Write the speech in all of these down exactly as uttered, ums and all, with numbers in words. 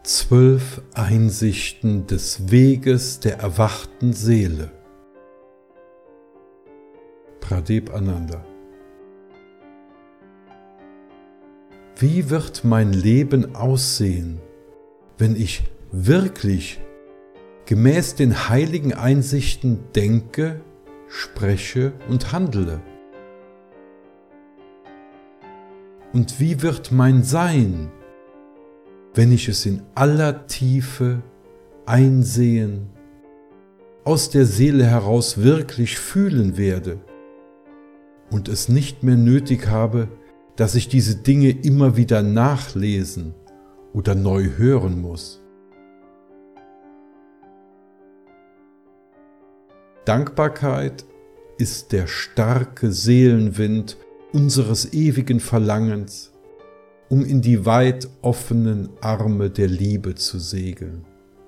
Zwölf Einsichten des Weges der erwachten Seele. Pradip Ananda. Wie wird mein Leben aussehen, wenn ich wirklich gemäß den heiligen Einsichten denke, spreche und handle? Und wie wird mein Sein, wenn ich es in aller Tiefe einsehen, aus der Seele heraus wirklich fühlen werde und es nicht mehr nötig habe, dass ich diese Dinge immer wieder nachlesen oder neu hören muss? Dankbarkeit ist der starke Seelenwind unseres ewigen Verlangens, um in die weit offenen Arme der Liebe zu segeln.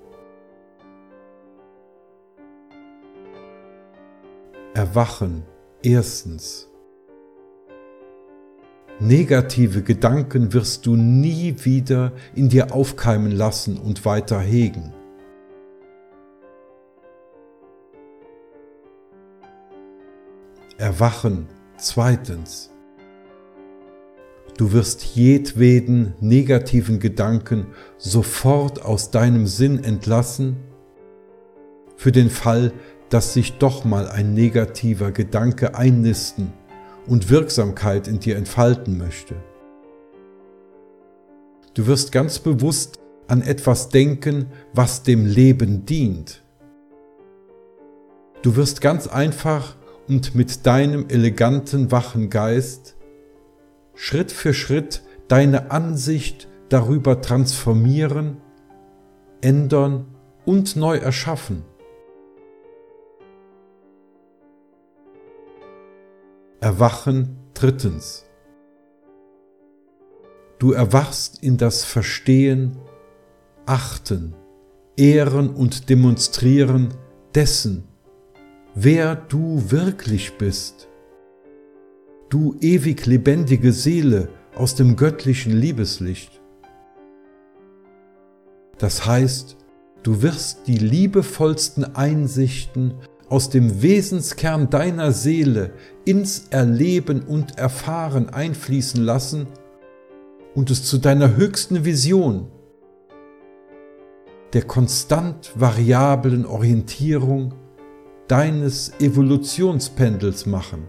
Erwachen. Erstens. Negative Gedanken wirst du nie wieder in dir aufkeimen lassen und weiter hegen. Erwachen. Zweitens. Du wirst jedweden negativen Gedanken sofort aus deinem Sinn entlassen, für den Fall, dass sich doch mal ein negativer Gedanke einnisten und Wirksamkeit in dir entfalten möchte. Du wirst ganz bewusst an etwas denken, was dem Leben dient. Du wirst ganz einfach und mit deinem eleganten, wachen Geist Schritt für Schritt deine Ansicht darüber transformieren, ändern und neu erschaffen. Erwachen. Drittens. Du erwachst in das Verstehen, Achten, Ehren und Demonstrieren dessen, wer du wirklich bist. Du ewig lebendige Seele aus dem göttlichen Liebeslicht. Das heißt, du wirst die liebevollsten Einsichten aus dem Wesenskern deiner Seele ins Erleben und Erfahren einfließen lassen und es zu deiner höchsten Vision, der konstant variablen Orientierung deines Evolutionspendels machen.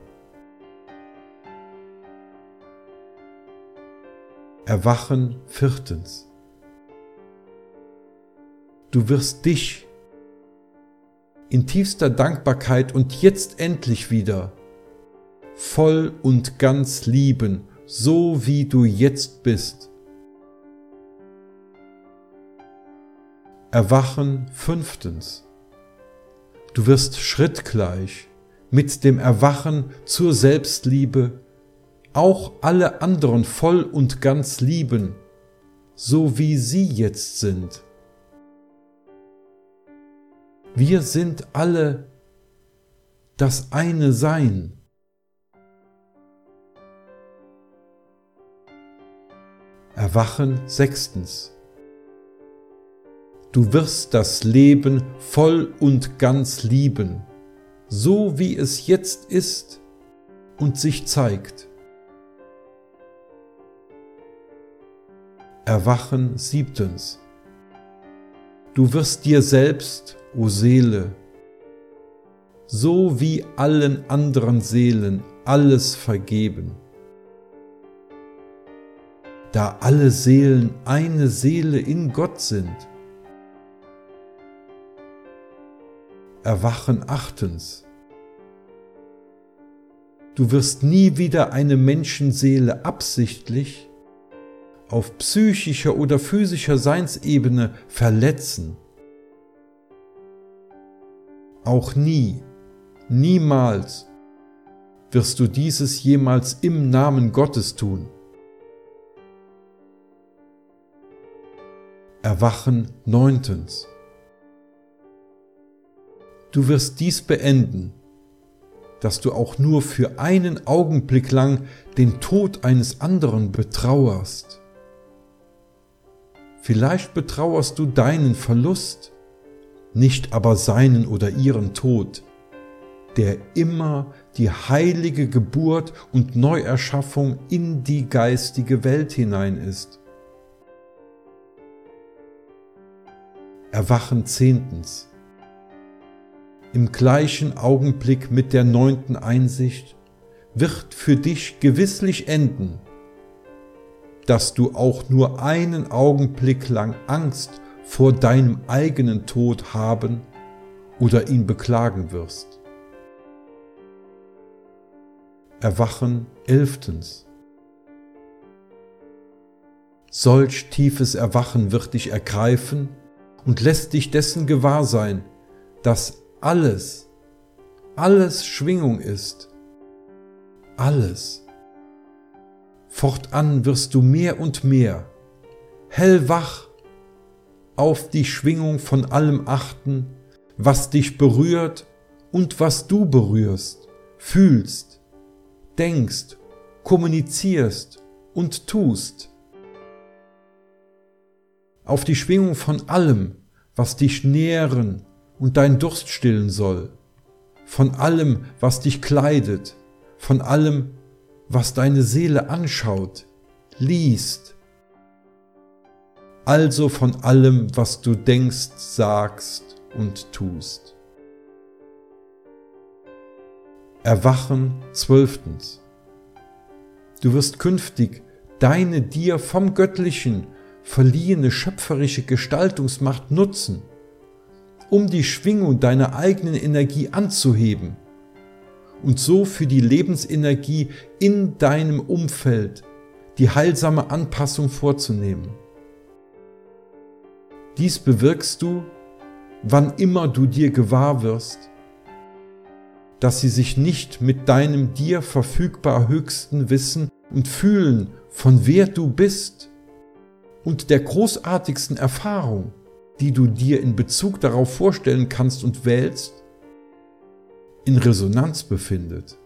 Erwachen. Viertens. Du wirst dich in tiefster Dankbarkeit und jetzt endlich wieder voll und ganz lieben, so wie du jetzt bist. Erwachen. Fünftens. Du wirst schrittgleich mit dem Erwachen zur Selbstliebe auch alle anderen voll und ganz lieben, so wie sie jetzt sind. Wir sind alle das eine Sein. Erwachen. Sechstens. Du wirst das Leben voll und ganz lieben, so wie es jetzt ist und sich zeigt. Erwachen. Siebtens. Du wirst dir selbst, o Seele, so wie allen anderen Seelen alles vergeben. Da alle Seelen eine Seele in Gott sind. Erwachen. Achtens. Du wirst nie wieder eine Menschenseele absichtlich auf psychischer oder physischer Seinsebene verletzen. Auch nie, niemals wirst du dieses jemals im Namen Gottes tun. Erwachen. Neuntens. Du wirst dies beenden, dass du auch nur für einen Augenblick lang den Tod eines anderen betrauerst. Vielleicht betrauerst du deinen Verlust, nicht aber seinen oder ihren Tod, der immer die heilige Geburt und Neuerschaffung in die geistige Welt hinein ist. Erwachen zehntens. Im gleichen Augenblick mit der neunten Einsicht wird für dich gewisslich enden, dass du auch nur einen Augenblick lang Angst vor deinem eigenen Tod haben oder ihn beklagen wirst. Erwachen elftens. Solch tiefes Erwachen wird dich ergreifen und lässt dich dessen gewahr sein, dass alles, alles Schwingung ist. Alles. Fortan wirst du mehr und mehr hellwach auf die Schwingung von allem achten, was dich berührt und was du berührst, fühlst, denkst, kommunizierst und tust. Auf die Schwingung von allem, was dich nähren und dein Durst stillen soll, von allem, was dich kleidet, von allem, was deine Seele anschaut, liest, also von allem, was du denkst, sagst und tust. Erwachen zwölftens. Du wirst künftig deine dir vom Göttlichen verliehene schöpferische Gestaltungsmacht nutzen, um die Schwingung deiner eigenen Energie anzuheben und so für die Lebensenergie in deinem Umfeld die heilsame Anpassung vorzunehmen. Dies bewirkst du, wann immer du dir gewahr wirst, dass sie sich nicht mit deinem dir verfügbar höchsten Wissen und Fühlen von wer du bist und der großartigsten Erfahrung, die du dir in Bezug darauf vorstellen kannst und wählst, in Resonanz befindet.